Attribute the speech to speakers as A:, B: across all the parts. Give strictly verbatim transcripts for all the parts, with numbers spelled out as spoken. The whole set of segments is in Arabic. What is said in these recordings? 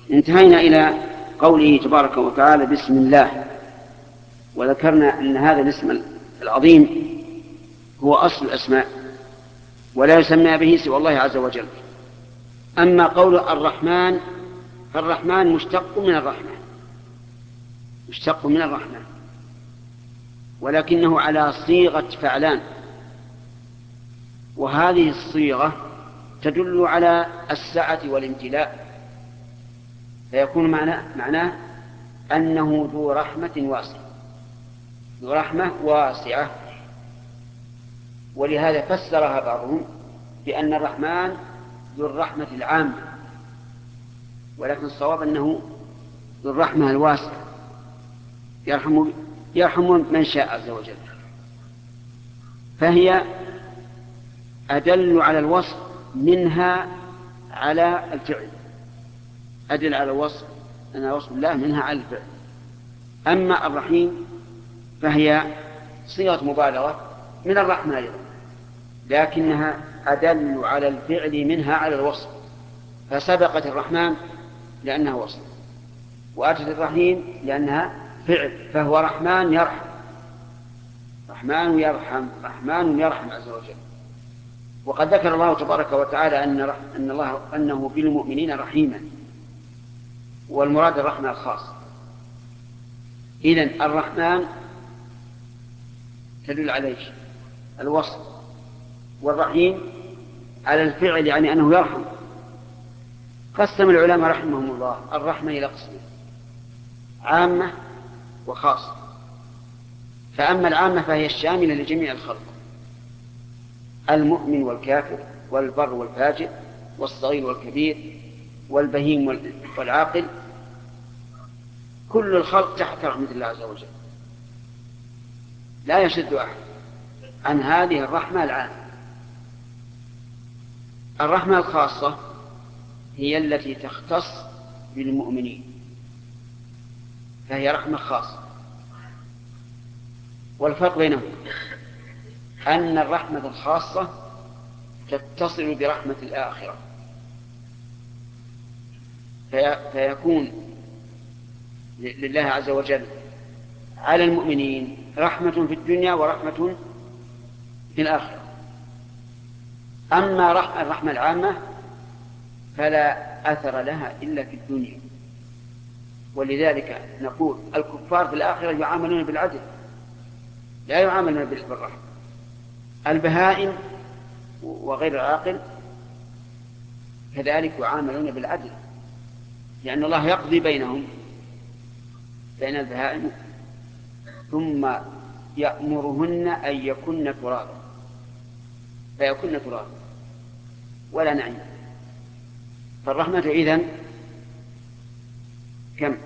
A: انتهينا إلى قوله تبارك وتعالى بسم الله، وذكرنا أن هذا الاسم العظيم هو أصل الأسماء ولا يسمى به سوى الله عز وجل. أما قول الرحمن فالرحمن مشتق من الرحمن، مشتق من الرحمن، ولكنه على صيغة فعلان، وهذه الصيغة تدل على السعة والامتلاء، فيكون معناه, معناه أنه ذو رحمة واسعة، ذو رحمة واسعة. ولهذا فسرها بعضهم بأن الرحمن ذو الرحمة العامة، ولكن الصواب أنه ذو الرحمة الواسعة، يرحم, يرحم من شاء عز وجل. فهي أدل على الوصف منها على الفعل، أدل على الوصف أن وصف الله منها على الفعل. أما الرحيم فهي صيغة مبالغة من الرحمة أيضا، لكنها أدل على الفعل منها على الوصف، فسبقت الرحمن لأنها وصف، وأتت الرحيم لأنها فعل، فهو رحمن يرحم، رحمن يرحم، رحمن يرحم عز وجل. وقد ذكر الله تبارك وتعالى أن, أن الله أنه بالمؤمنين رحيما، والمراد الرحمة الخاص. إذن الرحمن تدل عليه الوصف، والرحيم على الفعل، يعني أنه يرحم. قسم العلماء رحمهم الله الرحمة إلى قسمين: عامة وخاصة. فأما العامة فهي الشاملة لجميع الخلق، المؤمن والكافر والبر والفاجر والصغير والكبير والبهيم والعاقل، كل الخلق تحت رحمة الله عز وجل، لا يشد أحد عن هذه الرحمة العامة. الرحمة الخاصة هي التي تختص بالمؤمنين، فهي رحمة خاصة. والفرق بينهم أن الرحمة الخاصة تتصل برحمة الآخرة، في فيكون لله عز وجل على المؤمنين رحمة في الدنيا ورحمة في الآخرة. أما الرحمة العامة فلا أثر لها إلا في الدنيا، ولذلك نقول الكفار في الآخرة يعاملون بالعدل، لا يعاملون بالرحمة. البهائم وغير العاقل كذلك يعاملون بالعدل، لأن الله يقضي بينهم بين البهائم ثم يأمرهن أن يكن ترابا، فيكن ترابا ولا نعيم. فالرحمة إذن كم؟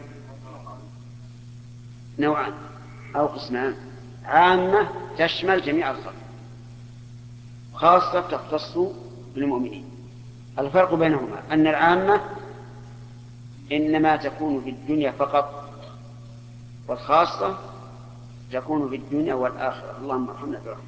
A: نوعان أو قسمان: عامة تشمل جميع الخلق، خاصة تختص بالمؤمنين. الفرق بينهما أن العامة إنما تكون في الدنيا فقط، والخاصة تكون في الدنيا والآخرة. اللهم ارحمنا برحمة.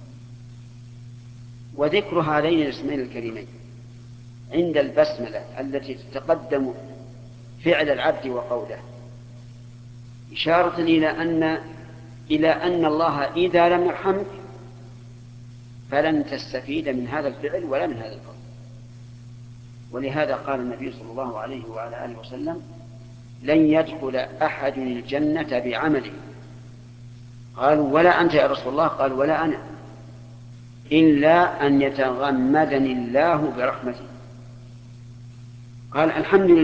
A: وذكر هذين الاسمين الكريمين عند البسملة التي تتقدم فعل العبد وقوله إشارة إلى أن إلى أن الله إذا لم يرحمك فلن تستفيد من هذا الفعل ولا من هذا القول. ولهذا قال النبي صلى الله عليه وعلى آله وسلم: لن يدخل أحد الجنة بعمله. قالوا: ولا أنت يا رسول الله؟ قال: ولا أنا، إلا أن يتغمدني الله برحمته. قال: الحمد لله